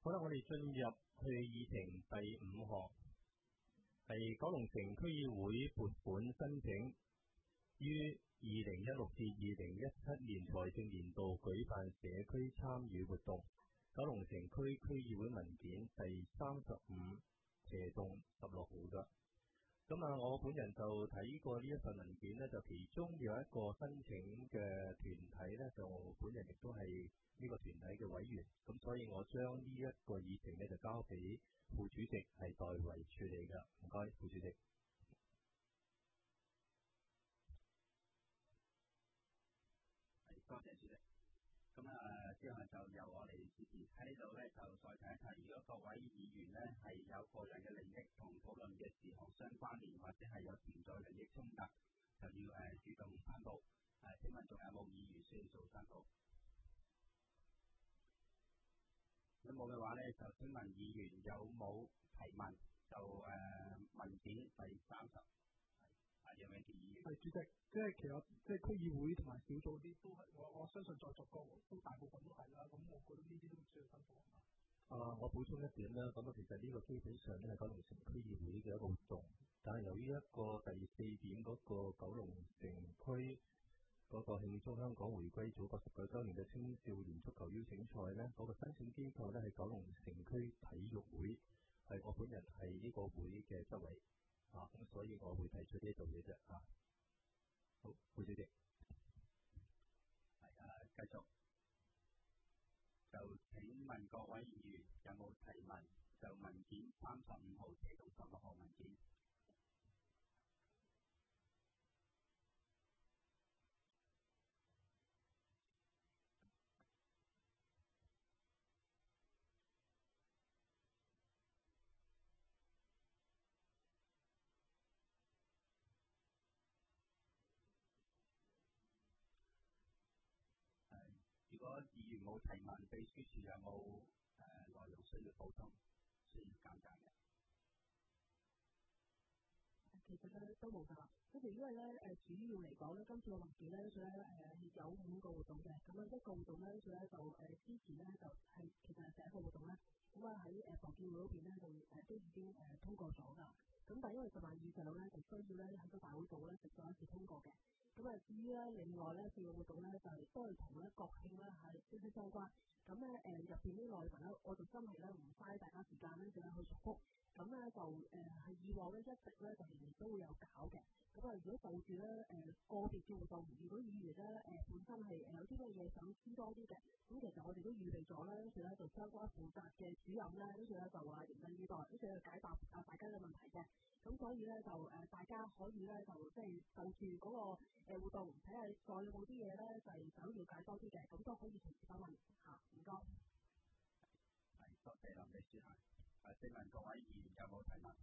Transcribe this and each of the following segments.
好啦，我哋進入去議程第5項，係九龍城區議會撥款申請，於2016至2017年財政年度舉辦社區參與活動。九龍城區區議會文件第35/16號㗎。咁我本人就睇過呢一份文件呢，就其中有一個申請嘅團體呢，就本人亦都係呢個團體嘅委員，咁所以我將呢一個議程呢，就交俾副主席係代為處理㗎。唔該，副主席。 多謝主席。咁之後就由我哋主持喺呢度咧，就再提一提，如果各位議員咧係有個人嘅利益同討論嘅事項相關聯，或者係有潛在利益衝突，就要主動申報。請問仲有冇議員需要做申報？如果冇嘅話咧，就請問議員有冇提問？就文件第30。楊永杰議員。 主席，其實區議會同埋小組啲都係，我相信在座都大部分都係啦。咁我覺得呢啲都唔需要申報。 我補充一點啦，咁其實呢個基本上咧係九龍城區議會嘅一個活動，但係由於一個第4點嗰個九龍城區嗰個慶祝香港回歸祖國19週年嘅青少年足球邀請賽咧，嗰個申請機構咧係九龍城區體育會，係我本人係呢個會嘅執委。咁所以我會提出呢度嘢啫。好，副主席。 繼續。就請問各位議員有冇提問？就文件35號至到16號文件。如果議員冇提問，秘書處有冇內容需要補充、需要簡介嘅？ 其實都冇㗎。因為咧主要嚟講咧，今次個文件咧，有5個活動嘅。咁一個活動咧，就之前咧就係其實係第一個活動咧。咁喺房建會嗰邊咧就都已經通過咗㗎。咁但係因為10萬以上咧，就需要咧喺個大會度咧就再一次通過嘅。咁至於咧另外咧4個活動咧就係都係同咧國慶咧係息息相關。咁入邊啲內容咧，我就真係咧唔嘥大家時間咧，就去重複。咁就係以往咧一直咧就年年都會有搞嘅。咁如果就住咧個別嘅活動，如果議員咧本身係有啲咩嘢想知多啲嘅，咁其實我哋都預備咗啦，跟住咧就相關負責嘅主任咧，跟住咧就話嚴陣以待，跟住解答大家嘅問題嘅。咁所以咧就大家可以咧就住嗰個活動睇下再有冇啲嘢咧就係想了解多啲嘅，咁都可以隨時發問嚇。唔該。 多謝林秘書。請問各位議員有冇提問？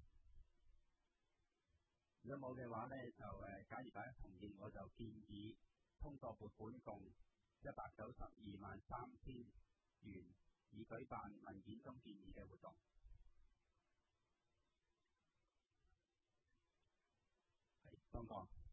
如果冇嘅話咧，就假如大家同意，我就建議通過撥款共1923000元，以舉辦文件中建議嘅活動。方剛。